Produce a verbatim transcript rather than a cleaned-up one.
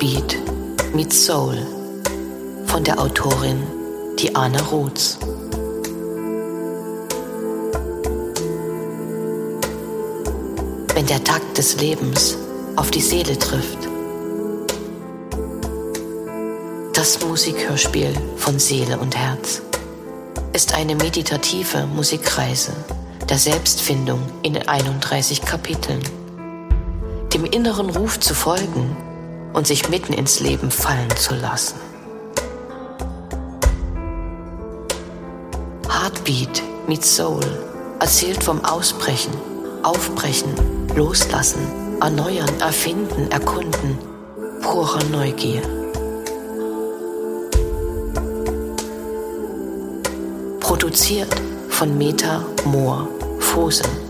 Heartbeat meets Soul von der Autorin Diana Ruths. Wenn der Takt des Lebens auf die Seele trifft. Das Musikhörspiel von Seele und Herz ist eine meditative Musikreise der Selbstfindung in einunddreißig Kapiteln, dem inneren Ruf zu folgen und sich mitten ins Leben fallen zu lassen. Heartbeat meets Soul erzählt vom Ausbrechen, Aufbrechen, Loslassen, Erneuern, Erfinden, Erkunden, purer Neugier. Produziert von Meta Mohr Vosen.